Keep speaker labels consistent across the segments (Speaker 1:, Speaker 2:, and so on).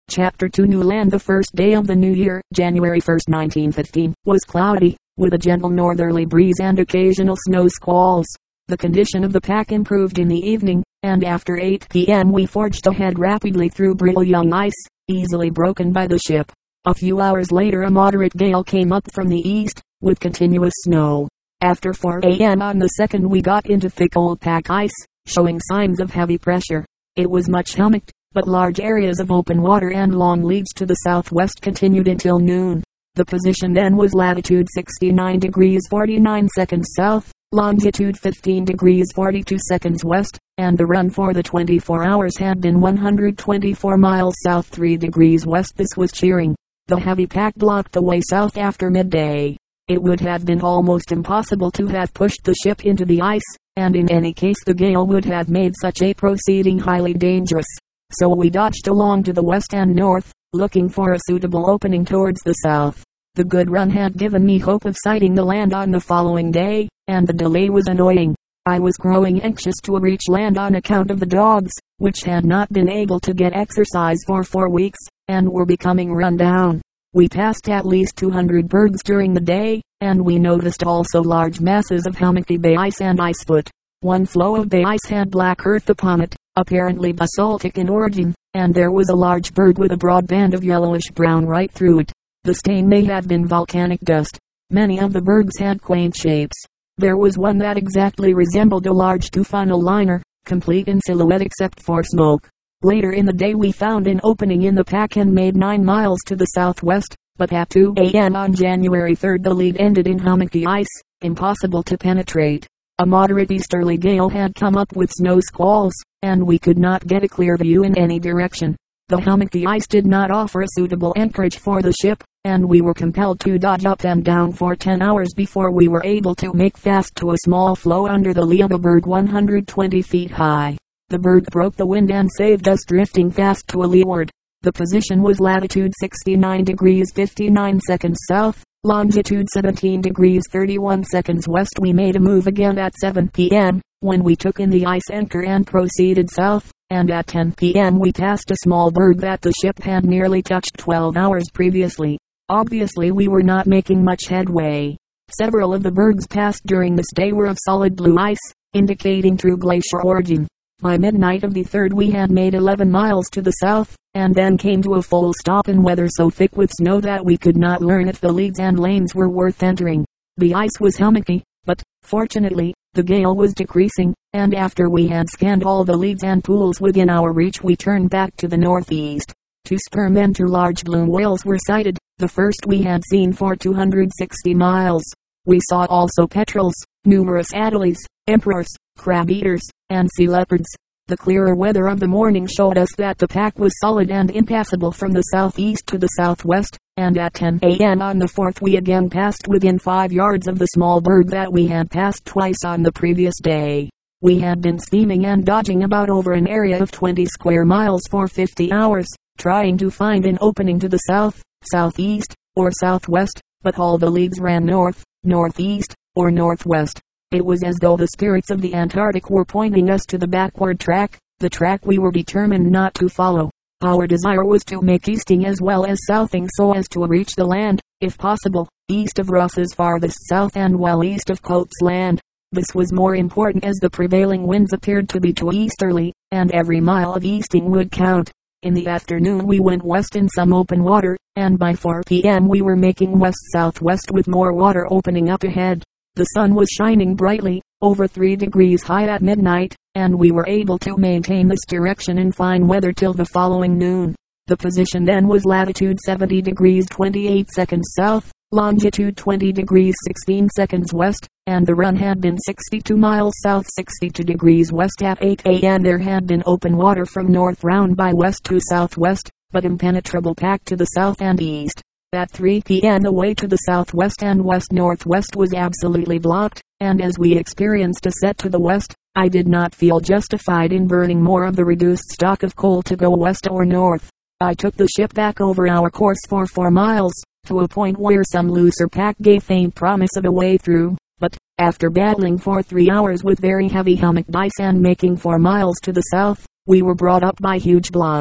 Speaker 1: Chapter 2 New Land. The first day of the new year, January 1st, 1915, was cloudy, with a gentle northerly breeze and occasional snow squalls. The condition of the pack improved in the evening, and after 8 p.m. we forged ahead rapidly through brittle young ice, easily broken by the ship. A few hours later a moderate gale came up from the east, with continuous snow. After 4 a.m. on the 2nd we got into thick old pack ice, showing signs of heavy pressure. It was much hummocked, but large areas of open water and long leads to the southwest continued until noon. The position then was latitude 69 degrees 49 seconds south, longitude 15 degrees 42 seconds west, and the run for the 24 hours had been 124 miles south 3 degrees west. This was cheering. The heavy pack blocked the way south after midday. It would have been almost impossible to have pushed the ship into the ice, and in any case the gale would have made such a proceeding highly dangerous. So we dodged along to the west and north, looking for a suitable opening towards the south. The good run had given me hope of sighting the land on the following day, and the delay was annoying. I was growing anxious to reach land on account of the dogs, which had not been able to get exercise for 4 weeks, and were becoming run down. We passed at least 200 bergs during the day, and we noticed also large masses of hummocky bay ice and icefoot. One floe of bay ice had black earth upon it, apparently basaltic in origin, and there was a large berg with a broad band of yellowish brown right through it. The stain may have been volcanic dust. Many of the bergs had quaint shapes. There was one that exactly resembled a large two-funnel liner, complete in silhouette except for smoke. Later in the day we found an opening in the pack and made 9 miles to the southwest, but at 2 a.m. on January 3rd the lead ended in hummocky ice, impossible to penetrate. A moderate easterly gale had come up with snow squalls, and we could not get a clear view in any direction. The hummocky ice did not offer a suitable anchorage for the ship, and we were compelled to dodge up and down for 10 hours before we were able to make fast to a small floe under the lee of a berg 120 feet high. The berg broke the wind and saved us drifting fast to a leeward. The position was latitude 69 degrees 59 seconds south, longitude 17 degrees 31 seconds west. We made a move again at 7 p.m., when we took in the ice anchor and proceeded south, and at 10 p.m. we passed a small berg that the ship had nearly touched 12 hours previously. Obviously we were not making much headway. Several of the bergs passed during this day were of solid blue ice, indicating true glacier origin. By midnight of the 3rd we had made 11 miles to the south, and then came to a full stop in weather so thick with snow that we could not learn if the leads and lanes were worth entering. The ice was hummocky, but, fortunately, the gale was decreasing, and after we had scanned all the leads and pools within our reach we turned back to the northeast. 2 sperm and 2 large blue whales were sighted, the first we had seen for 260 miles. We saw also petrels, numerous adelies, emperors, crab-eaters, and sea leopards. The clearer weather of the morning showed us that the pack was solid and impassable from the southeast to the southwest, and at 10 a.m. on the 4th we again passed within 5 yards of the small berg that we had passed twice on the previous day. We had been steaming and dodging about over an area of 20 square miles for 50 hours, trying to find an opening to the south, southeast, or southwest, but all the leads ran north, northeast, or northwest. It was as though the spirits of the Antarctic were pointing us to the backward track, the track we were determined not to follow. Our desire was to make easting as well as southing so as to reach the land, if possible, east of Ross's farthest south and well east of Coates Land. This was more important as the prevailing winds appeared to be too easterly, and every mile of easting would count. In the afternoon we went west in some open water, and by 4 p.m. we were making west-southwest with more water opening up ahead. The sun was shining brightly, over 3 degrees high at midnight, and we were able to maintain this direction in fine weather till the following noon. The position then was latitude 70 degrees 28 seconds south, longitude 20 degrees 16 seconds west, and the run had been 62 miles south 62 degrees west. At 8 a.m. there had been open water from north round by west to southwest, but impenetrable pack to the south and east. At 3 p.m. the way to the southwest and west-northwest was absolutely blocked, and as we experienced a set to the west, I did not feel justified in burning more of the reduced stock of coal to go west or north. I took the ship back over our course for 4 miles, to a point where some looser pack gave faint promise of a way through, but, after battling for 3 hours with very heavy hummocked ice and making 4 miles to the south, we were brought up by huge blocks.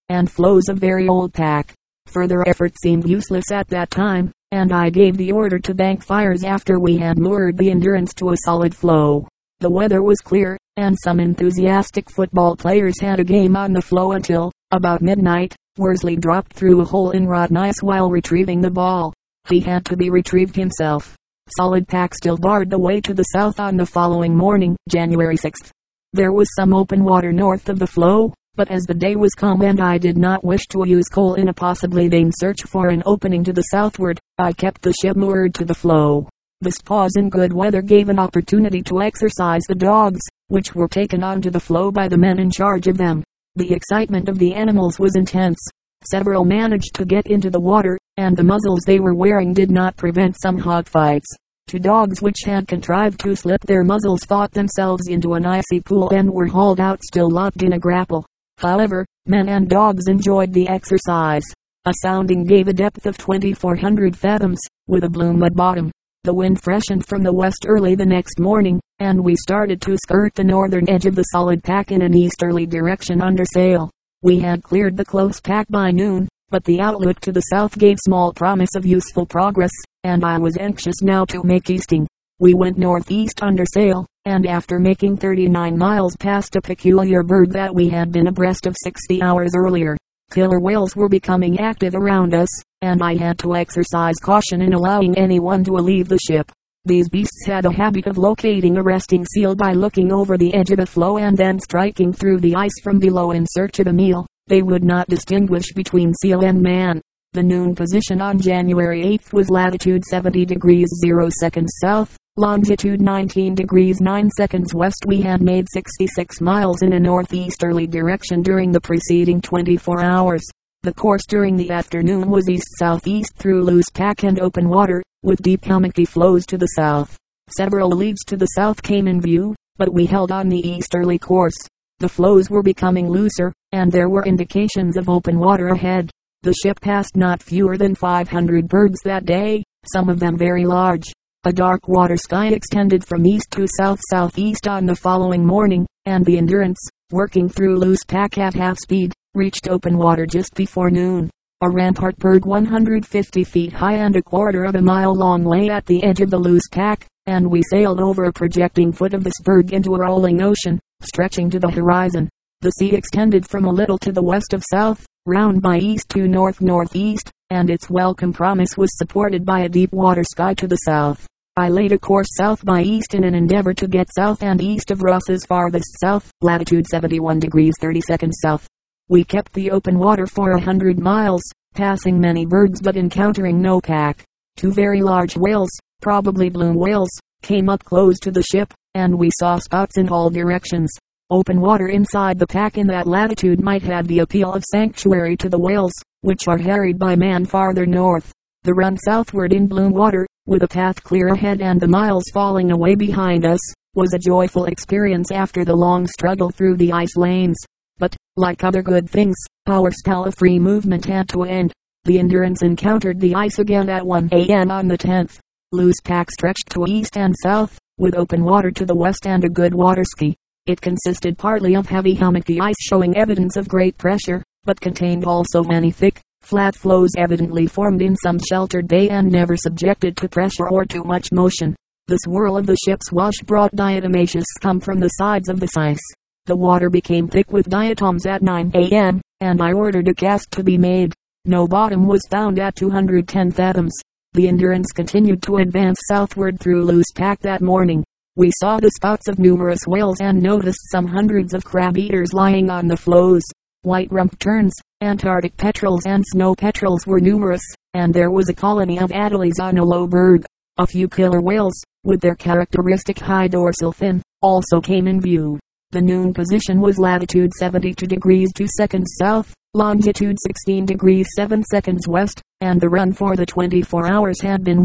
Speaker 1: and floes of very old pack. Further effort seemed useless at that time, and I gave the order to bank fires after we had moored the Endurance to a solid floe. The weather was clear, and some enthusiastic football players had a game on the floe until, about midnight, Worsley dropped through a hole in rotten ice while retrieving the ball. He had to be retrieved himself. Solid pack still barred the way to the south on the following morning, January 6th. There was some open water north of the floe, but as the day was calm and I did not wish to use coal in a possibly vain search for an opening to the southward, I kept the ship moored to the floe. This pause in good weather gave an opportunity to exercise the dogs, which were taken onto the floe by the men in charge of them. The excitement of the animals was intense. Several managed to get into the water, and the muzzles they were wearing did not prevent some hog fights. Two dogs which had contrived to slip their muzzles fought themselves into an icy pool and were hauled out still locked in a grapple. However, men and dogs enjoyed the exercise. A sounding gave a depth of 2,400 fathoms, with a blue mud bottom. The wind freshened from the west early the next morning, and we started to skirt the northern edge of the solid pack in an easterly direction under sail. We had cleared the close pack by noon, but the outlook to the south gave small promise of useful progress, and I was anxious now to make easting. We went northeast under sail, and after making 39 miles passed a peculiar berg that we had been abreast of 60 hours earlier. Killer whales were becoming active around us, and I had to exercise caution in allowing anyone to leave the ship. These beasts had a habit of locating a resting seal by looking over the edge of the floe and then striking through the ice from below in search of a meal. They would not distinguish between seal and man. The noon position on January 8th was latitude 70 degrees 0 seconds south, longitude 19 degrees 9 seconds west. We had made 66 miles in a northeasterly direction during the preceding 24 hours. The course during the afternoon was east-southeast through loose pack and open water, with deep hummocky floes to the south. Several leads to the south came in view, but we held on the easterly course. The floes were becoming looser, and there were indications of open water ahead. The ship passed not fewer than 500 bergs that day, some of them very large. A dark water sky extended from east to south-southeast on the following morning, and the Endurance, working through loose pack at half speed, reached open water just before noon. A rampart berg 150 feet high and a quarter of a mile long lay at the edge of the loose pack, and we sailed over a projecting foot of this berg into a rolling ocean, stretching to the horizon. The sea extended from a little to the west of south, round by east to north-northeast, and its welcome promise was supported by a deep water sky to the south. I laid a course south by east in an endeavor to get south and east of Ross's farthest south, latitude 71 degrees 30 seconds south. We kept the open water for 100 miles, passing many bergs but encountering no pack. Two very large whales, probably blue whales, came up close to the ship, and we saw spots in all directions. Open water inside the pack in that latitude might have the appeal of sanctuary to the whales, which are harried by man farther north. The run southward in blue water, with a path clear ahead and the miles falling away behind us, was a joyful experience after the long struggle through the ice lanes. But, like other good things, our spell of free movement had to end. The Endurance encountered the ice again at 1 a.m. on the 10th. Loose pack stretched to east and south, with open water to the west and a good water ski. It consisted partly of heavy hummocky ice showing evidence of great pressure, but contained also many thick, flat floes evidently formed in some sheltered bay and never subjected to pressure or too much motion. The swirl of the ship's wash brought diatomaceous scum from the sides of this ice. The water became thick with diatoms at 9 a.m., and I ordered a cast to be made. No bottom was found at 210 fathoms. The Endurance continued to advance southward through loose pack that morning. We saw the spots of numerous whales and noticed some hundreds of crab-eaters lying on the floes. White rump terns, Antarctic petrels and snow petrels were numerous, and there was a colony of adelies on a low berg. A few killer whales, with their characteristic high dorsal fin, also came in view. The noon position was latitude 72 degrees 2 seconds south, longitude 16 degrees 7 seconds west, and the run for the 24 hours had been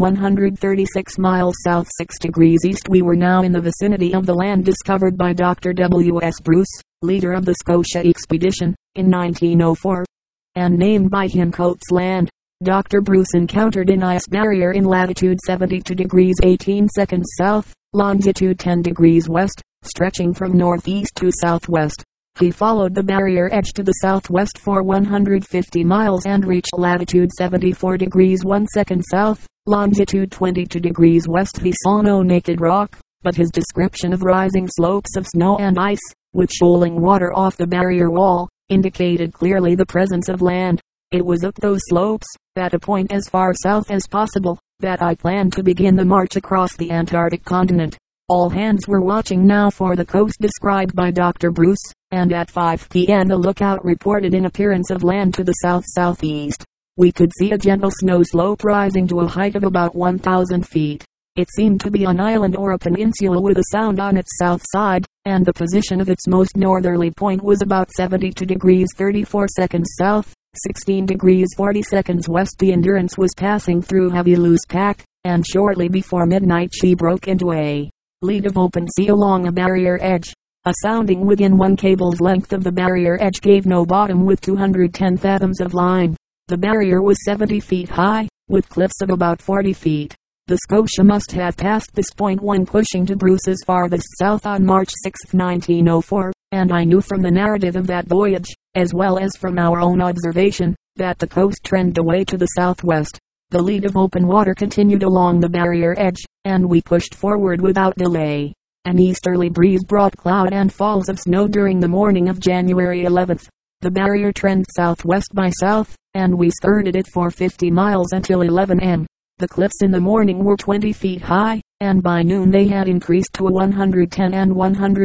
Speaker 1: 136 miles south 6 degrees east. We were now in the vicinity of the land discovered by Dr. W. S. Bruce, leader of the Scotia expedition, in 1904, and named by him Coates Land. Dr. Bruce encountered an ice barrier in latitude 72 degrees 18 seconds south, longitude 10 degrees west, stretching from northeast to southwest. He followed the barrier edge to the southwest for 150 miles and reached latitude 74 degrees 1 second south, longitude 22 degrees west. He saw no naked rock, but his description of rising slopes of snow and ice, with shoaling water off the barrier wall, indicated clearly the presence of land. It was up those slopes, at a point as far south as possible, that I planned to begin the march across the Antarctic continent. All hands were watching now for the coast described by Dr. Bruce, and at 5 p.m. the lookout reported an appearance of land to the south-southeast. We could see a gentle snow slope rising to a height of about 1,000 feet. It seemed to be an island or a peninsula with a sound on its south side, and the position of its most northerly point was about 72 degrees 34 seconds south, 16 degrees 40 seconds west. The Endurance was passing through heavy loose pack, and shortly before midnight she broke into a lead of open sea along a barrier edge. A sounding within 1 cable's length of the barrier edge gave no bottom with 210 fathoms of line. The barrier was 70 feet high, with cliffs of about 40 feet. The Scotia must have passed this point when pushing to Bruce's farthest south on March 6, 1904, and I knew from the narrative of that voyage, as well as from our own observation, that the coast trended away to the southwest. The lead of open water continued along the barrier edge, and we pushed forward without delay. An easterly breeze brought cloud and falls of snow during the morning of January 11th. The barrier trended southwest by south, and we skirted it for 50 miles until 11 m. The cliffs in the morning were 20 feet high, and by noon they had increased to 110 and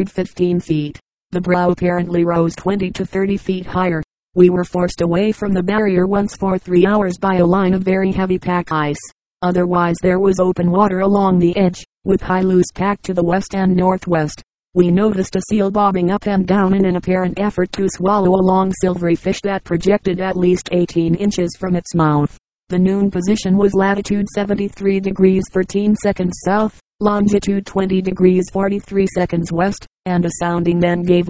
Speaker 1: 115 feet. The brow apparently rose 20 to 30 feet higher. We were forced away from the barrier once for 3 hours by a line of very heavy pack ice. Otherwise there was open water along the edge, with high loose pack to the west and northwest. We noticed a seal bobbing up and down in an apparent effort to swallow a long silvery fish that projected at least 18 inches from its mouth. The noon position was latitude 73 degrees 13 seconds south, longitude 20 degrees 43 seconds west, and a sounding then gave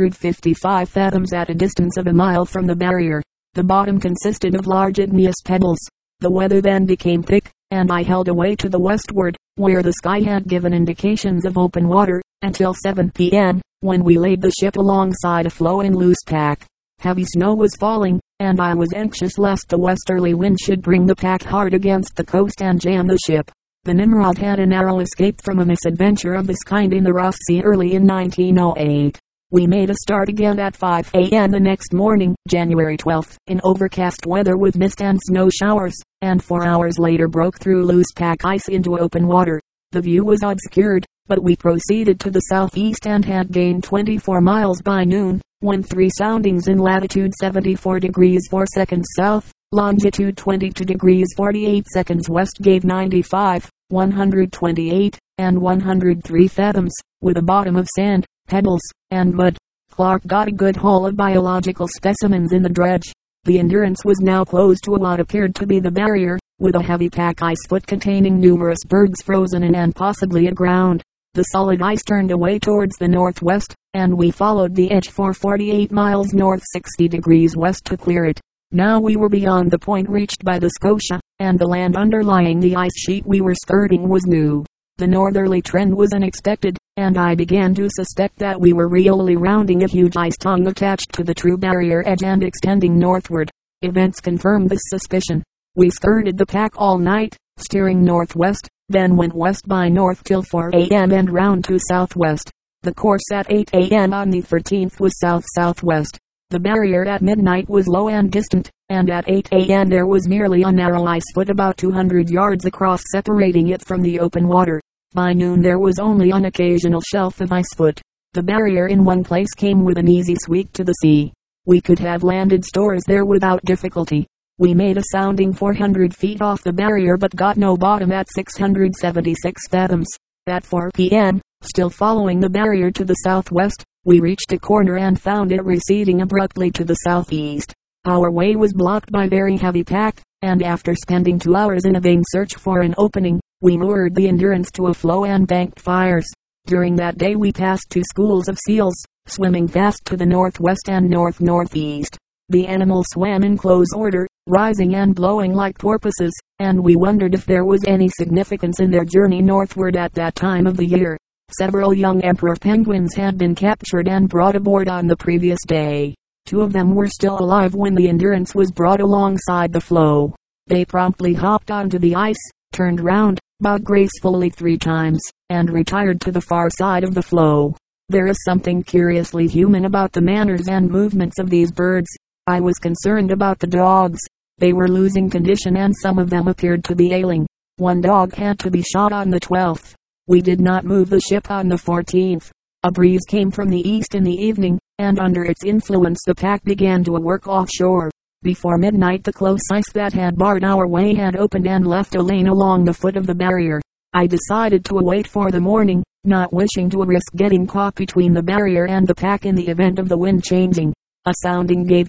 Speaker 1: 155 fathoms at a distance of a mile from the barrier. The bottom consisted of large igneous pebbles. The weather then became thick, and I held away to the westward, where the sky had given indications of open water, until 7 p.m., when we laid the ship alongside a flowing loose pack. Heavy snow was falling, and I was anxious lest the westerly wind should bring the pack hard against the coast and jam the ship. The Nimrod had a narrow escape from a misadventure of this kind in the Ross Sea early in 1908. We made a start again at 5 a.m. the next morning, January 12th, in overcast weather with mist and snow showers, and 4 hours later broke through loose pack ice into open water. The view was obscured, but we proceeded to the southeast and had gained 24 miles by noon, when 3 soundings in latitude 74 degrees 4 seconds south, longitude 22 degrees 48 seconds west gave 95, 128, and 103 fathoms, with a bottom of sand, pebbles, and mud. Clark got a good haul of biological specimens in the dredge. The Endurance was now close to what appeared to be the barrier, with a heavy pack ice foot containing numerous bergs frozen in and possibly aground. The solid ice turned away towards the northwest, and we followed the edge for 48 miles north 60 degrees west to clear it. Now we were beyond the point reached by the Scotia, and the land underlying the ice sheet we were skirting was new. The northerly trend was unexpected, and I began to suspect that we were really rounding a huge ice tongue attached to the true barrier edge and extending northward. Events confirmed this suspicion. We skirted the pack all night, steering northwest, then went west by north till 4 a.m. and round to southwest. The course at 8 a.m. on the 13th was south-southwest. The barrier at midnight was low and distant, and at 8 a.m. there was merely a narrow ice foot about 200 yards across separating it from the open water. By noon there was only an occasional shelf of ice foot. The barrier in one place came with an easy sweep to the sea. We could have landed stores there without difficulty. We made a sounding 400 feet off the barrier but got no bottom at 676 fathoms. At 4 p.m., still following the barrier to the southwest, we reached a corner and found it receding abruptly to the southeast. Our way was blocked by very heavy pack, and after spending 2 hours in a vain search for an opening, we moored the Endurance to a floe and banked fires. During that day we passed 2 schools of seals, swimming fast to the northwest and north-northeast. The animals swam in close order, rising and blowing like porpoises, and we wondered if there was any significance in their journey northward at that time of the year. Several young emperor penguins had been captured and brought aboard on the previous day. 2 of them were still alive when the Endurance was brought alongside the floe. They promptly hopped onto the ice, turned round, bowed gracefully 3 times, and retired to the far side of the floe. There is something curiously human about the manners and movements of these birds. I was concerned about the dogs. They were losing condition and some of them appeared to be ailing. One dog had to be shot on the 12th. We did not move the ship on the 14th. A breeze came from the east in the evening, and under its influence the pack began to work offshore. Before midnight the close ice that had barred our way had opened and left a lane along the foot of the barrier. I decided to wait for the morning, not wishing to risk getting caught between the barrier and the pack in the event of the wind changing. A sounding gave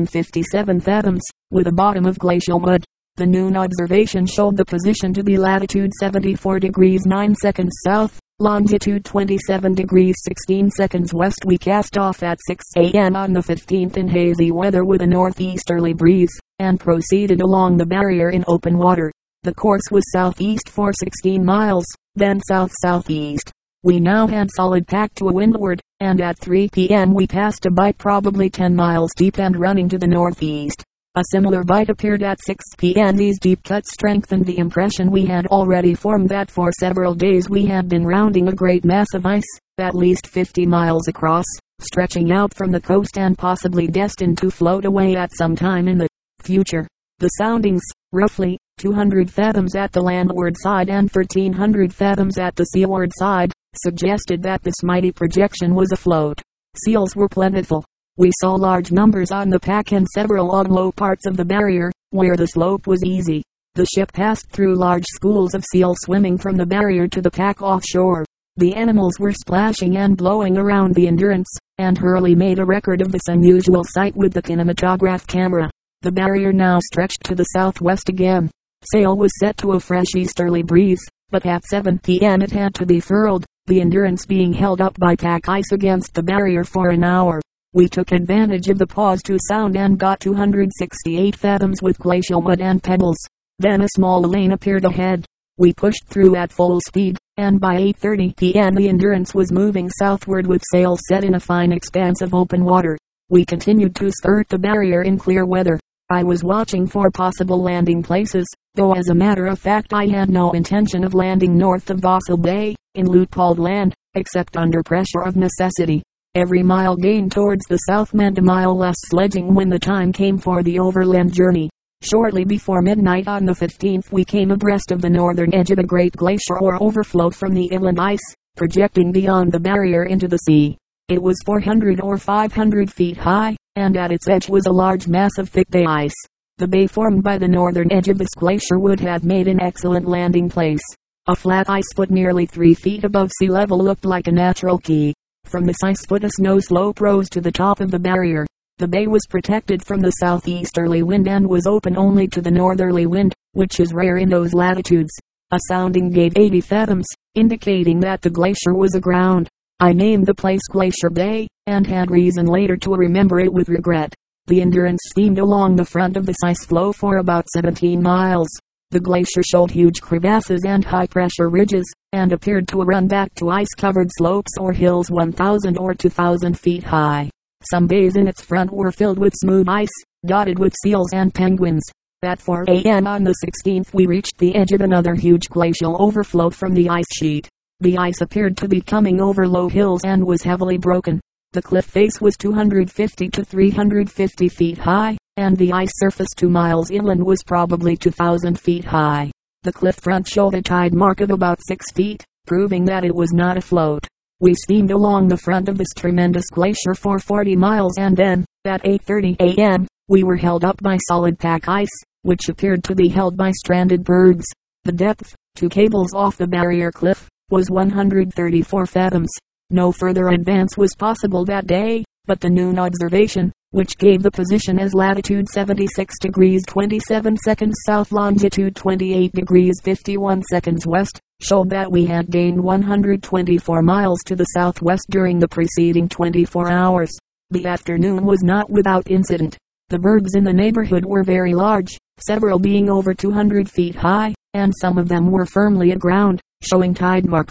Speaker 1: 1357 fathoms, with a bottom of glacial mud. The noon observation showed the position to be latitude 74 degrees 9 seconds south, longitude 27 degrees 16 seconds west. We cast off at 6 a.m. on the 15th in hazy weather with a northeasterly breeze, and proceeded along the barrier in open water. The course was southeast for 16 miles, then south-southeast. We now had solid pack to windward, and at 3 p.m. we passed a bight probably 10 miles deep and running to the northeast. A similar bight appeared at 6 p.m. These deep cuts strengthened the impression we had already formed that for several days we had been rounding a great mass of ice, at least 50 miles across, stretching out from the coast and possibly destined to float away at some time in the future. The soundings, roughly 200 fathoms at the landward side and 1300 fathoms at the seaward side, suggested that this mighty projection was afloat. Seals were plentiful. We saw large numbers on the pack and several on low parts of the barrier, where the slope was easy. The ship passed through large schools of seals swimming from the barrier to the pack offshore. The animals were splashing and blowing around the Endurance, and Hurley made a record of this unusual sight with the kinematograph camera. The barrier now stretched to the southwest again. Sail was set to a fresh easterly breeze, but at 7 p.m. it had to be furled, the Endurance being held up by pack ice against the barrier for an hour. We took advantage of the pause to sound and got 268 fathoms with glacial mud and pebbles. Then a small lane appeared ahead. We pushed through at full speed, and by 8:30 p.m. the Endurance was moving southward with sails set in a fine expanse of open water. We continued to skirt the barrier in clear weather. I was watching for possible landing places, though as a matter of fact I had no intention of landing north of Vahsel Bay, in Luitpold Land, except under pressure of necessity. Every mile gained towards the south meant a mile less sledging when the time came for the overland journey. Shortly before midnight on the 15th we came abreast of the northern edge of a great glacier or overflow from the inland ice, projecting beyond the barrier into the sea. It was 400 or 500 feet high, and at its edge was a large mass of thick bay ice. The bay formed by the northern edge of this glacier would have made an excellent landing place. A flat ice foot nearly 3 feet above sea level looked like a natural key. From this ice foot a snow slope rose to the top of the barrier. The bay was protected from the southeasterly wind and was open only to the northerly wind, which is rare in those latitudes. A sounding gave 80 fathoms, indicating that the glacier was aground. I named the place Glacier Bay, and had reason later to remember it with regret. The Endurance steamed along the front of this ice floe for about 17 miles. The glacier showed huge crevasses and high-pressure ridges, and appeared to run back to ice-covered slopes or hills 1,000 or 2,000 feet high. Some bays in its front were filled with smooth ice, dotted with seals and penguins. At 4 a.m. on the 16th we reached the edge of another huge glacial overflow from the ice sheet. The ice appeared to be coming over low hills and was heavily broken. The cliff face was 250 to 350 feet high, and the ice surface 2 miles inland was probably 2,000 feet high. The cliff front showed a tide mark of about 6 feet, proving that it was not afloat. We steamed along the front of this tremendous glacier for 40 miles and then, at 8:30 a.m., we were held up by solid pack ice, which appeared to be held by stranded bergs. The depth, 2 cables off the barrier cliff, was 134 fathoms. No further advance was possible that day, but the noon observation, which gave the position as latitude 76 degrees 27 seconds south, longitude 28 degrees 51 seconds west, showed that we had gained 124 miles to the southwest during the preceding 24 hours. The afternoon was not without incident. The bergs in the neighborhood were very large, several being over 200 feet high, and some of them were firmly aground, showing tide marks.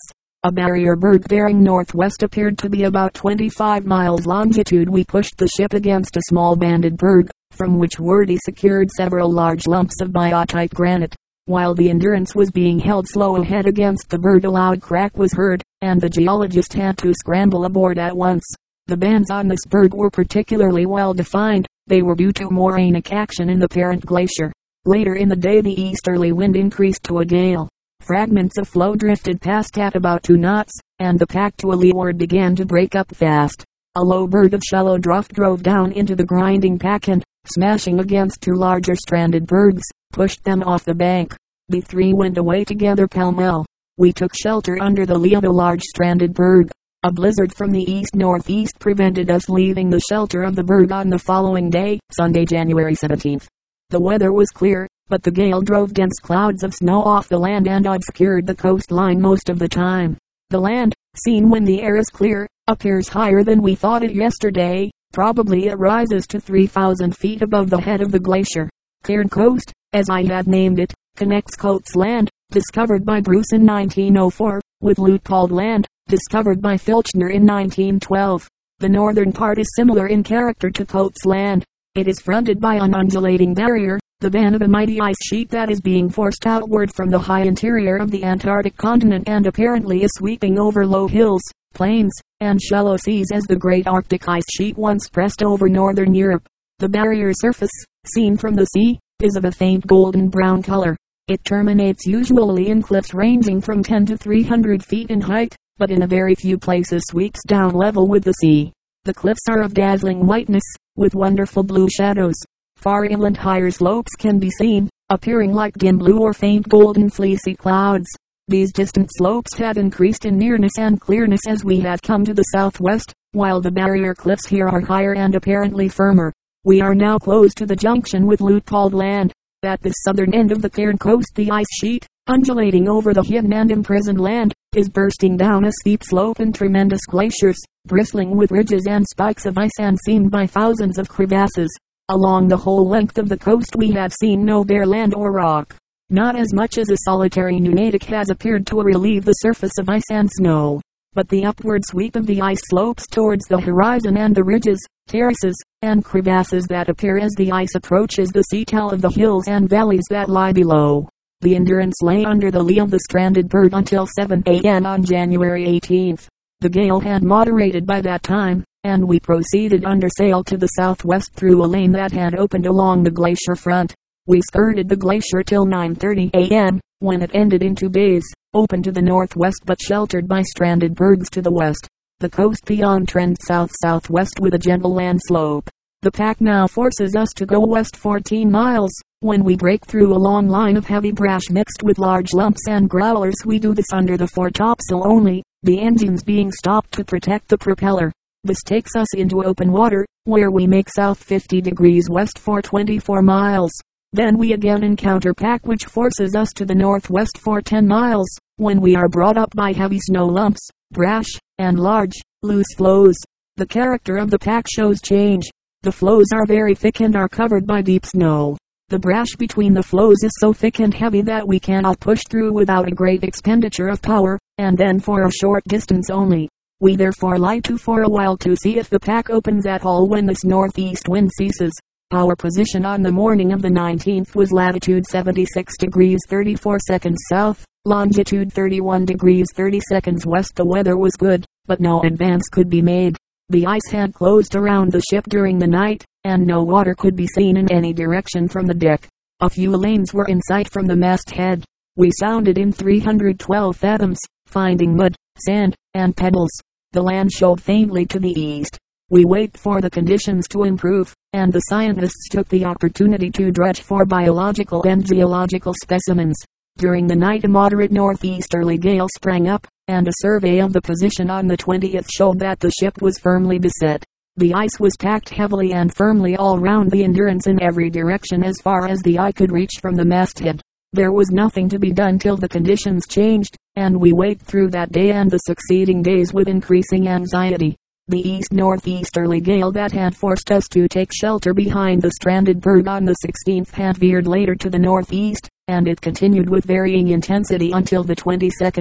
Speaker 1: A barrier berg bearing northwest appeared to be about 25 miles longitude. We pushed the ship against a small banded berg, from which Wordie secured several large lumps of biotite granite. While the Endurance was being held slow ahead against the berg, a loud crack was heard, and the geologist had to scramble aboard at once. The bands on this berg were particularly well defined. They were due to morainic action in the parent glacier. Later in the day the easterly wind increased to a gale. Fragments of floe drifted past at about 2 knots, and the pack to a leeward began to break up fast. A low berg of shallow drift drove down into the grinding pack and, smashing against 2 larger stranded bergs, pushed them off the bank. The 3 went away together pell-mell. We took shelter under the lee of a large stranded berg. A blizzard from the east-northeast prevented us leaving the shelter of the berg on the following day, Sunday, January 17th. The weather was clear, but the gale drove dense clouds of snow off the land and obscured the coastline most of the time. The land, seen when the air is clear, appears higher than we thought it yesterday. Probably it rises to 3,000 feet above the head of the glacier. Cairn Coast, as I have named it, connects Coates Land, discovered by Bruce in 1904, with Luitpold Land, discovered by Filchner in 1912. The northern part is similar in character to Coates Land. It is fronted by an undulating barrier, the van of a mighty ice sheet that is being forced outward from the high interior of the Antarctic continent and apparently is sweeping over low hills, plains, and shallow seas as the great Arctic ice sheet once pressed over northern Europe. The barrier surface, seen from the sea, is of a faint golden brown color. It terminates usually in cliffs ranging from 10 to 300 feet in height, but in a very few places sweeps down level with the sea. The cliffs are of dazzling whiteness, with wonderful blue shadows. Far inland higher slopes can be seen, appearing like dim blue or faint golden fleecy clouds. These distant slopes had increased in nearness and clearness as we had come to the southwest, while the barrier cliffs here are higher and apparently firmer. We are now close to the junction with Luitpold Land. At the southern end of the Cairn Coast the ice sheet, undulating over the hidden and imprisoned land, is bursting down a steep slope in tremendous glaciers, bristling with ridges and spikes of ice and seamed by thousands of crevasses. Along the whole length of the coast we have seen no bare land or rock. Not as much as a solitary nunatic has appeared to relieve the surface of ice and snow. But the upward sweep of the ice slopes towards the horizon and the ridges, terraces, and crevasses that appear as the ice approaches the sea tell of the hills and valleys that lie below. The Endurance lay under the lee of the stranded berg until 7 a.m. on January 18th. The gale had moderated by that time, and we proceeded under sail to the southwest through a lane that had opened along the glacier front. We skirted the glacier till 9:30 a.m., when it ended in 2 bays, open to the northwest but sheltered by stranded bergs to the west. The coast beyond trends south-southwest with a gentle land slope. The pack now forces us to go west 14 miles. When we break through a long line of heavy brash mixed with large lumps and growlers, we do this under the foretopsail only, the engines being stopped to protect the propeller. This takes us into open water, where we make south 50 degrees west for 24 miles. Then we again encounter pack which forces us to the northwest for 10 miles, when we are brought up by heavy snow lumps, brash, and large, loose floes. The character of the pack shows change. The floes are very thick and are covered by deep snow. The brash between the floes is so thick and heavy that we cannot push through without a great expenditure of power, and then for a short distance only. We therefore lie to for a while to see if the pack opens at all when this northeast wind ceases. Our position on the morning of the 19th was latitude 76 degrees 34 seconds south, longitude 31 degrees 30 seconds west. The weather was good, but no advance could be made. The ice had closed around the ship during the night, and no water could be seen in any direction from the deck. A few lanes were in sight from the masthead. We sounded in 312 fathoms, finding mud, sand, and pebbles. The land showed faintly to the east. We waited for the conditions to improve, and the scientists took the opportunity to dredge for biological and geological specimens. During the night a moderate northeasterly gale sprang up, and a survey of the position on the 20th showed that the ship was firmly beset. The ice was packed heavily and firmly all round the Endurance in every direction as far as the eye could reach from the masthead. There was nothing to be done till the conditions changed, and we waited through that day and the succeeding days with increasing anxiety. The east-northeasterly gale that had forced us to take shelter behind the stranded berg on the 16th had veered later to the northeast, and it continued with varying intensity until the 22nd.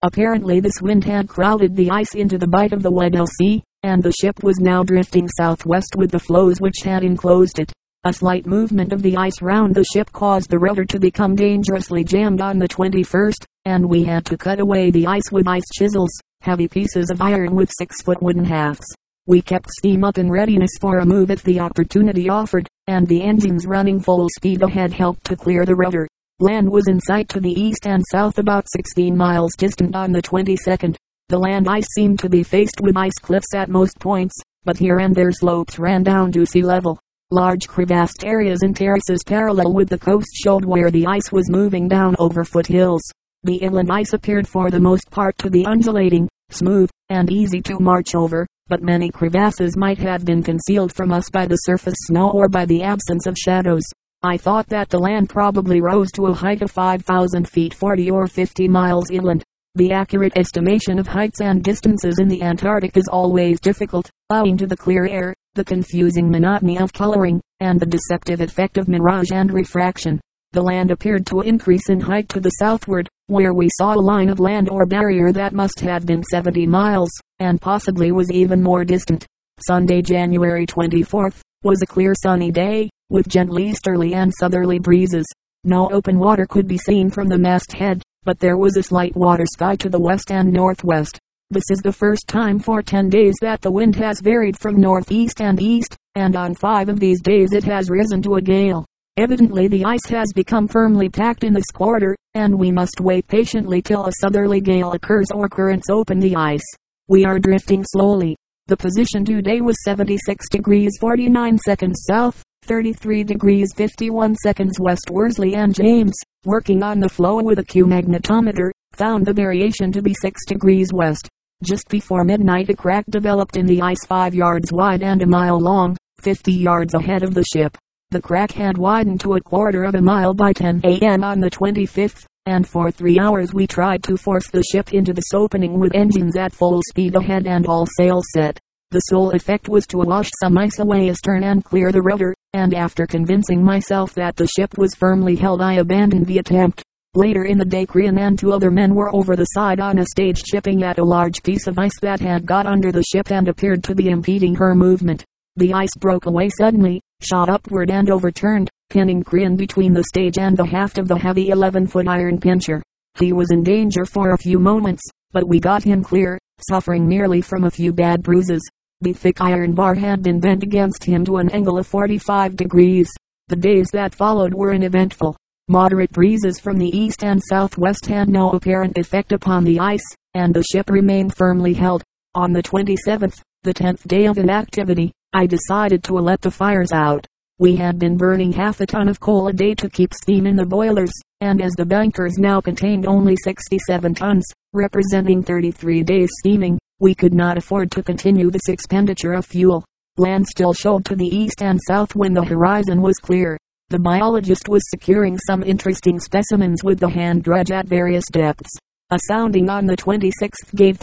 Speaker 1: Apparently this wind had crowded the ice into the bight of the Weddell Sea, and the ship was now drifting southwest with the floes which had enclosed it. A slight movement of the ice round the ship caused the rudder to become dangerously jammed on the 21st, and we had to cut away the ice with ice chisels, heavy pieces of iron with 6-foot wooden hafts. We kept steam up in readiness for a move if the opportunity offered, and the engines running full speed ahead helped to clear the rudder. Land was in sight to the east and south about 16 miles distant on the 22nd. The land ice seemed to be faced with ice cliffs at most points, but here and there slopes ran down to sea level. Large crevassed areas and terraces parallel with the coast showed where the ice was moving down over foothills. The inland ice appeared for the most part to be undulating, smooth, and easy to march over, but many crevasses might have been concealed from us by the surface snow or by the absence of shadows. I thought that the land probably rose to a height of 5,000 feet 40 or 50 miles inland. The accurate estimation of heights and distances in the Antarctic is always difficult, owing to the clear air, the confusing monotony of coloring, and the deceptive effect of mirage and refraction. The land appeared to increase in height to the southward, where we saw a line of land or barrier that must have been 70 miles, and possibly was even more distant. Sunday, January 24th, was a clear sunny day, with gentle easterly and southerly breezes. No open water could be seen from the masthead, but there was a slight water sky to the west and northwest. This is the first time for 10 days that the wind has varied from northeast and east, and on 5 of these days it has risen to a gale. Evidently the ice has become firmly packed in this quarter, and we must wait patiently till a southerly gale occurs or currents open the ice. We are drifting slowly. The position today was 76 degrees 49 seconds south, 33 degrees 51 seconds west. Worsley and James, working on the floe with a Q magnetometer, found the variation to be 6 degrees west. Just before midnight a crack developed in the ice 5 yards wide and a mile long, 50 yards ahead of the ship. The crack had widened to a quarter of a mile by 10 a.m. on the 25th, and for 3 hours we tried to force the ship into this opening with engines at full speed ahead and all sails set. The sole effect was to wash some ice away astern and clear the rudder, and after convincing myself that the ship was firmly held I abandoned the attempt. Later in the day Crean and 2 other men were over the side on a stage chipping at a large piece of ice that had got under the ship and appeared to be impeding her movement. The ice broke away suddenly, shot upward and overturned, pinning Crean between the stage and the haft of the heavy 11-foot iron pincher. He was in danger for a few moments, but we got him clear, suffering merely from a few bad bruises. The thick iron bar had been bent against him to an angle of 45 degrees. The days that followed were uneventful. Moderate breezes from the east and southwest had no apparent effect upon the ice, and the ship remained firmly held. On the 27th, the 10th day of inactivity, I decided to let the fires out. We had been burning half a ton of coal a day to keep steam in the boilers, and as the bunkers now contained only 67 tons, representing 33 days steaming, we could not afford to continue this expenditure of fuel. Land still showed to the east and south when the horizon was clear. The biologist was securing some interesting specimens with the hand dredge at various depths. A sounding on the 26th gave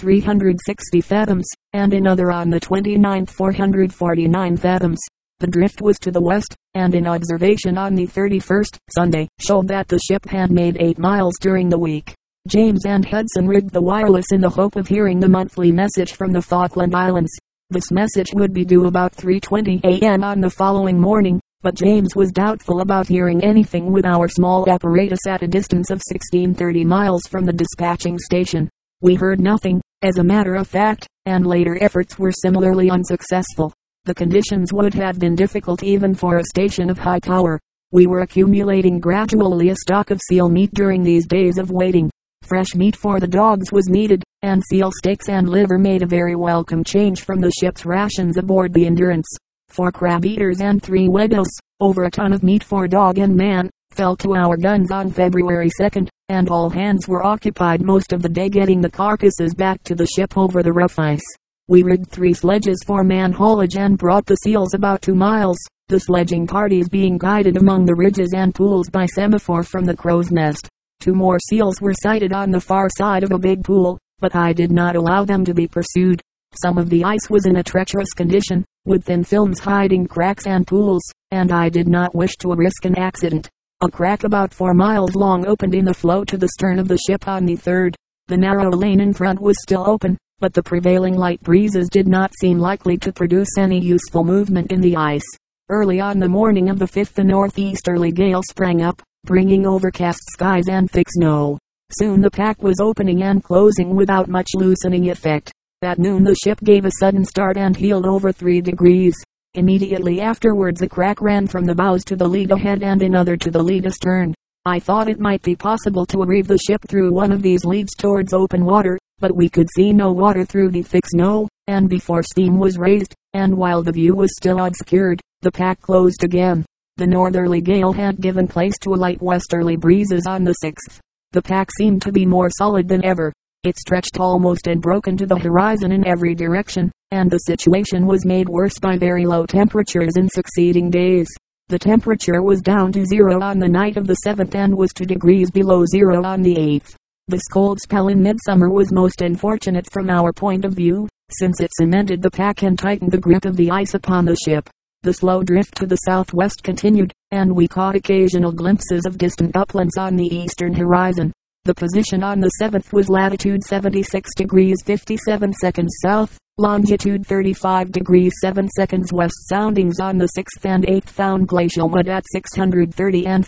Speaker 1: 360 fathoms, and another on the 29th 449 fathoms. The drift was to the west, and an observation on the 31st, Sunday, showed that the ship had made 8 miles during the week. James and Hudson rigged the wireless in the hope of hearing the monthly message from the Falkland Islands. This message would be due about 3:20 a.m. on the following morning, but James was doubtful about hearing anything with our small apparatus at a distance of 1630 miles from the dispatching station. We heard nothing, as a matter of fact, and later efforts were similarly unsuccessful. The conditions would have been difficult even for a station of high power. We were accumulating gradually a stock of seal meat during these days of waiting. Fresh meat for the dogs was needed, and seal steaks and liver made a very welcome change from the ship's rations aboard the Endurance. 4 crab eaters and 3 Weddells, over a ton of meat for dog and man, fell to our guns on February 2nd, and all hands were occupied most of the day getting the carcasses back to the ship over the rough ice. We rigged 3 sledges for man haulage and brought the seals about 2 miles, the sledging parties being guided among the ridges and pools by semaphore from the Crow's Nest. 2 more seals were sighted on the far side of a big pool, but I did not allow them to be pursued. Some of the ice was in a treacherous condition, with thin films hiding cracks and pools, and I did not wish to risk an accident. A crack about 4 miles long opened in the floe to the stern of the ship on the 3rd. The narrow lane in front was still open, but the prevailing light breezes did not seem likely to produce any useful movement in the ice. Early on the morning of the 5th a northeasterly gale sprang up, bringing overcast skies and thick snow. Soon the pack was opening and closing without much loosening effect. At noon the ship gave a sudden start and heeled over 3 degrees. Immediately afterwards a crack ran from the bows to the lead ahead and another to the lead astern. I thought it might be possible to reeve the ship through one of these leads towards open water, but we could see no water through the thick snow, and before steam was raised, and while the view was still obscured, the pack closed again. The northerly gale had given place to light westerly breezes on the 6th. The pack seemed to be more solid than ever. It stretched almost unbroken to the horizon in every direction, and the situation was made worse by very low temperatures in succeeding days. The temperature was down to 0 on the night of the 7th and was 2 degrees below 0 on the 8th. This cold spell in midsummer was most unfortunate from our point of view, since it cemented the pack and tightened the grip of the ice upon the ship. The slow drift to the southwest continued, and we caught occasional glimpses of distant uplands on the eastern horizon. The position on the 7th was latitude 76 degrees 57 seconds south, longitude 35 degrees 7 seconds west. Soundings on the 6th and 8th found glacial mud at 630 and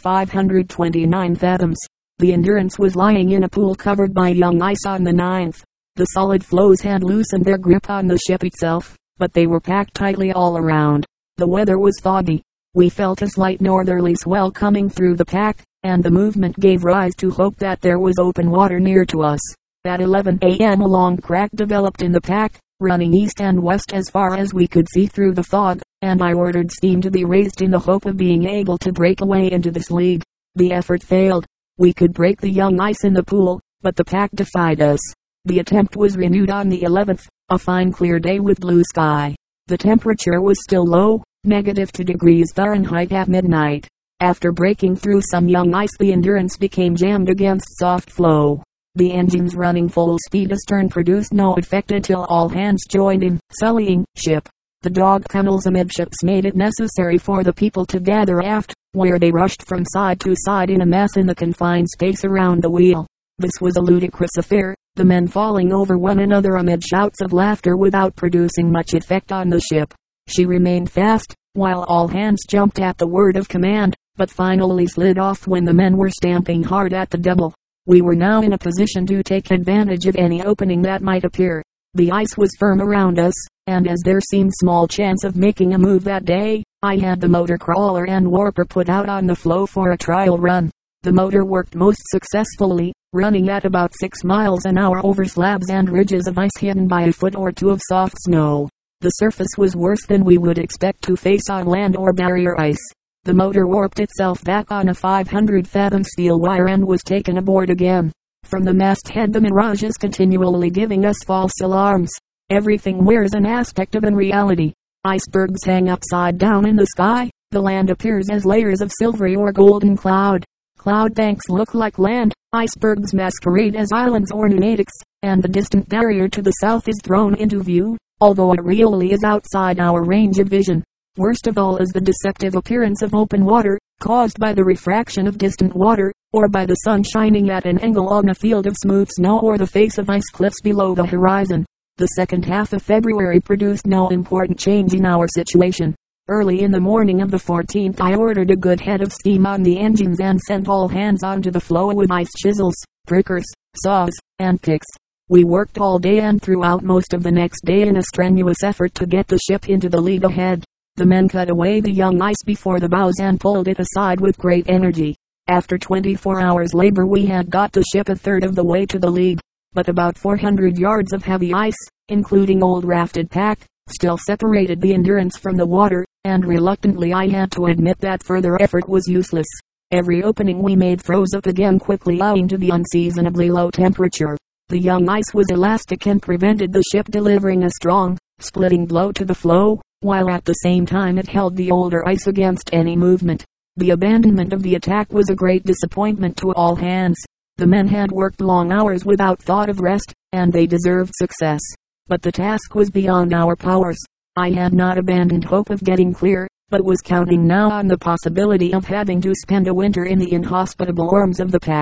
Speaker 1: 529 fathoms. The Endurance was lying in a pool covered by young ice on the 9th. The solid floes had loosened their grip on the ship itself, but they were packed tightly all around. The weather was foggy. We felt a slight northerly swell coming through the pack, and the movement gave rise to hope that there was open water near to us. At 11 a.m. a long crack developed in the pack, running east and west as far as we could see through the fog, and I ordered steam to be raised in the hope of being able to break away into this lead. The effort failed. We could break the young ice in the pool, but the pack defied us. The attempt was renewed on the 11th, a fine clear day with blue sky. The temperature was still low, -2 degrees Fahrenheit at midnight. After breaking through some young ice the Endurance became jammed against soft floe. The engines running full speed astern produced no effect until all hands joined in sullying ship. The dog kennels amidships made it necessary for the people to gather aft, where they rushed from side to side in a mass in the confined space around the wheel. This was a ludicrous affair, the men falling over one another amid shouts of laughter without producing much effect on the ship. She remained fast, while all hands jumped at the word of command, but finally slid off when the men were stamping hard at the double. We were now in a position to take advantage of any opening that might appear. The ice was firm around us, and as there seemed small chance of making a move that day, I had the motor crawler and warper put out on the floe for a trial run. The motor worked most successfully, running at about 6 miles an hour over slabs and ridges of ice hidden by a foot or two of soft snow. The surface was worse than we would expect to face on land or barrier ice. The motor warped itself back on a 500-fathom steel wire and was taken aboard again. From the masthead the mirage is continually giving us false alarms. Everything wears an aspect of unreality. Icebergs hang upside down in the sky. The land appears as layers of silvery or golden cloud. Cloud banks look like land. Icebergs masquerade as islands or nunatics, and the distant barrier to the south is thrown into view, although it really is outside our range of vision. Worst of all is the deceptive appearance of open water, caused by the refraction of distant water, or by the sun shining at an angle on a field of smooth snow or the face of ice cliffs below the horizon. The second half of February produced no important change in our situation. Early in the morning of the 14th I ordered a good head of steam on the engines and sent all hands onto the floe with ice chisels, prickers, saws, and picks. We worked all day and throughout most of the next day in a strenuous effort to get the ship into the lead ahead. The men cut away the young ice before the bows and pulled it aside with great energy. After 24 hours labor we had got the ship a third of the way to the lead, but about 400 yards of heavy ice, including old rafted pack, still separated the Endurance from the water, and reluctantly I had to admit that further effort was useless. Every opening we made froze up again quickly owing to the unseasonably low temperature. The young ice was elastic and prevented the ship delivering a strong, splitting blow to the floe, while at the same time it held the older ice against any movement. The abandonment of the attack was a great disappointment to all hands. The men had worked long hours without thought of rest, and they deserved success. But the task was beyond our powers. I had not abandoned hope of getting clear, but was counting now on the possibility of having to spend a winter in the inhospitable arms of the pack.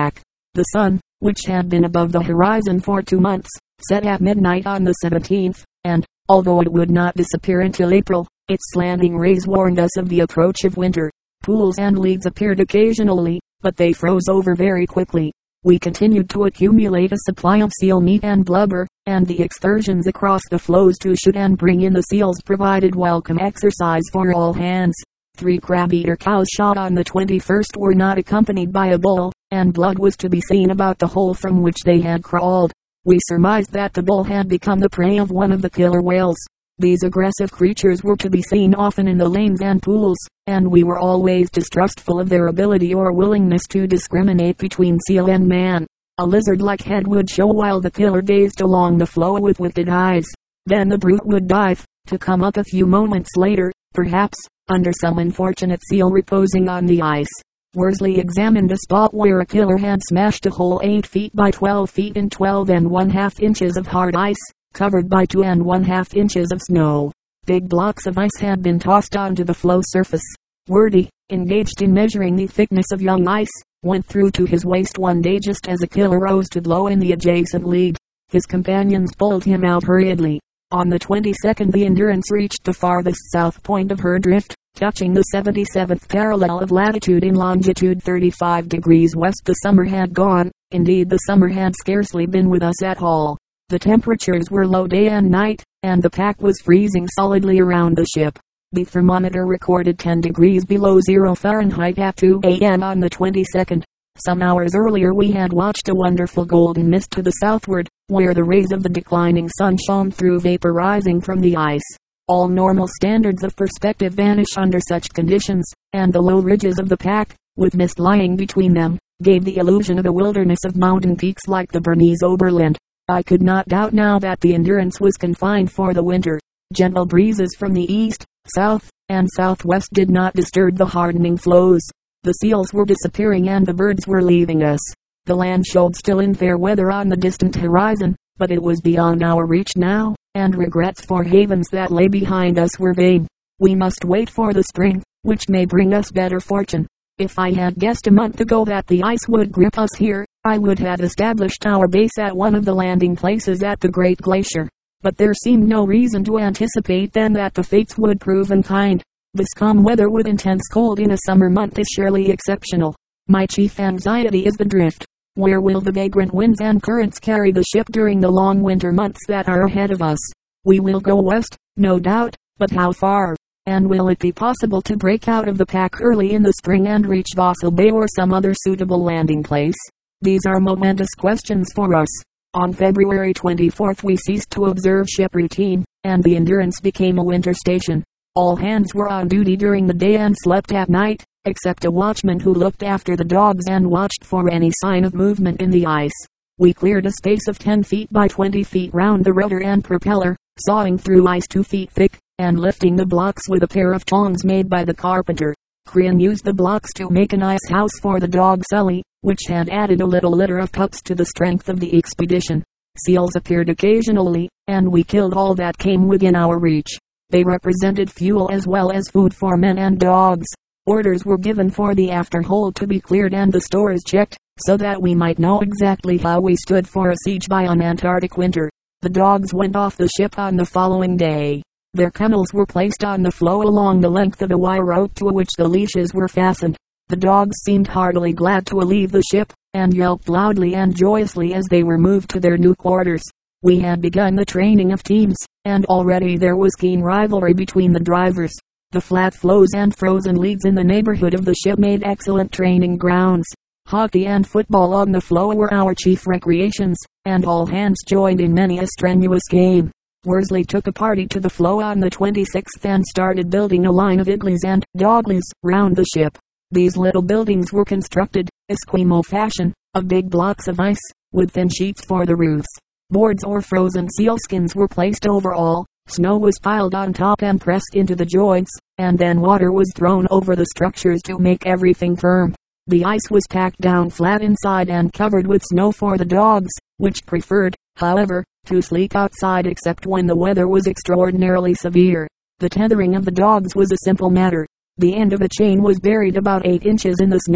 Speaker 1: The sun, which had been above the horizon for 2 months, set at midnight on the 17th, and, although it would not disappear until April, its slanting rays warned us of the approach of winter. Pools and leads appeared occasionally, but they froze over very quickly. We continued to accumulate a supply of seal meat and blubber, and the excursions across the floes to shoot and bring in the seals provided welcome exercise for all hands. 3 crab-eater cows shot on the 21st were not accompanied by a bull, and blood was to be seen about the hole from which they had crawled. We surmised that the bull had become the prey of one of the killer whales. These aggressive creatures were to be seen often in the lanes and pools, and we were always distrustful of their ability or willingness to discriminate between seal and man. A lizard-like head would show while the killer gazed along the floe with wicked eyes. Then the brute would dive, to come up a few moments later, perhaps, under some unfortunate seal reposing on the ice. Worsley examined a spot where a killer had smashed a hole 8 feet by 12 feet in 12½ inches of hard ice, covered by 2½ inches of snow. Big blocks of ice had been tossed onto the floe surface. Wordy, engaged in measuring the thickness of young ice, went through to his waist one day just as a killer rose to blow in the adjacent lead. His companions pulled him out hurriedly. On the 22nd the Endurance reached the farthest south point of her drift, touching the 77th parallel of latitude in longitude 35 degrees west. The summer had gone, indeed the summer had scarcely been with us at all. The temperatures were low day and night, and the pack was freezing solidly around the ship. The thermometer recorded 10 degrees below 0 Fahrenheit at 2 a.m. on the 22nd. Some hours earlier we had watched a wonderful golden mist to the southward, where the rays of the declining sun shone through vapor rising from the ice. All normal standards of perspective vanish under such conditions, and the low ridges of the pack, with mist lying between them, gave the illusion of a wilderness of mountain peaks like the Bernese Oberland. I could not doubt now that the Endurance was confined for the winter. Gentle breezes from the east, south, and southwest did not disturb the hardening floes. The seals were disappearing and the birds were leaving us. The land showed still in fair weather on the distant horizon, but it was beyond our reach now, and regrets for havens that lay behind us were vain. We must wait for the spring, which may bring us better fortune. If I had guessed a month ago that the ice would grip us here, I would have established our base at one of the landing places at the Great Glacier. But there seemed no reason to anticipate then that the fates would prove unkind. This calm weather with intense cold in a summer month is surely exceptional. My chief anxiety is the drift. Where will the vagrant winds and currents carry the ship during the long winter months that are ahead of us? We will go west, no doubt, but how far? And will it be possible to break out of the pack early in the spring and reach Vosel Bay or some other suitable landing place? These are momentous questions for us. On February 24th we ceased to observe ship routine, and the Endurance became a winter station. All hands were on duty during the day and slept at night, except a watchman who looked after the dogs and watched for any sign of movement in the ice. We cleared a space of 10 feet by 20 feet round the rudder and propeller, sawing through ice 2 feet thick, and lifting the blocks with a pair of tongs made by the carpenter. Crean used the blocks to make an ice house for the dog Sully, which had added a little litter of pups to the strength of the expedition. Seals appeared occasionally, and we killed all that came within our reach. They represented fuel as well as food for men and dogs. Orders were given for the after hold to be cleared and the stores checked, so that we might know exactly how we stood for a siege by an Antarctic winter. The dogs went off the ship on the following day. Their kennels were placed on the floe along the length of a wire rope to which the leashes were fastened. The dogs seemed heartily glad to leave the ship, and yelped loudly and joyously as they were moved to their new quarters. We had begun the training of teams, and already there was keen rivalry between the drivers. The flat floes and frozen leads in the neighborhood of the ship made excellent training grounds. Hockey and football on the floe were our chief recreations, and all hands joined in many a strenuous game. Worsley took a party to the floe on the 26th and started building a line of igloos and doglies round the ship. These little buildings were constructed, Eskimo fashion, of big blocks of ice, with thin sheets for the roofs. Boards or frozen sealskins were placed over all, snow was piled on top and pressed into the joints, and then water was thrown over the structures to make everything firm. The ice was packed down flat inside and covered with snow for the dogs, which preferred, however, to sleep outside except when the weather was extraordinarily severe. The tethering of the dogs was a simple matter. The end of a chain was buried about 8 inches in the snow,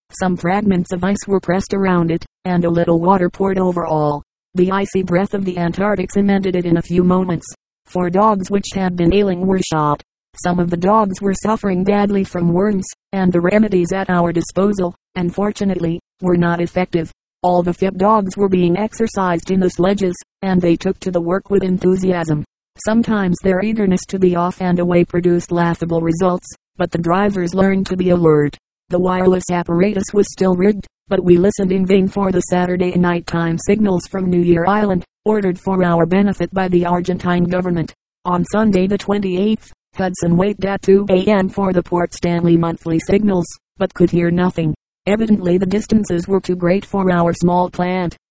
Speaker 1: Some fragments of ice were pressed around it, and a little water poured over all. The icy breath of the Antarctic cemented it in a few moments. 4 dogs which had been ailing were shot. Some of the dogs were suffering badly from worms, and the remedies at our disposal, unfortunately, were not effective. All the fit dogs were being exercised in the sledges, and they took to the work with enthusiasm. Sometimes their eagerness to be off and away produced laughable results, but the drivers learned to be alert. The wireless apparatus was still rigged, but we listened in vain for the Saturday nighttime signals from New Year Island, ordered for our benefit by the Argentine government. On Sunday the 28th, Hudson waited at 2 a.m. for the Port Stanley monthly signals, but could hear nothing. Evidently the distances were too great for our small plant.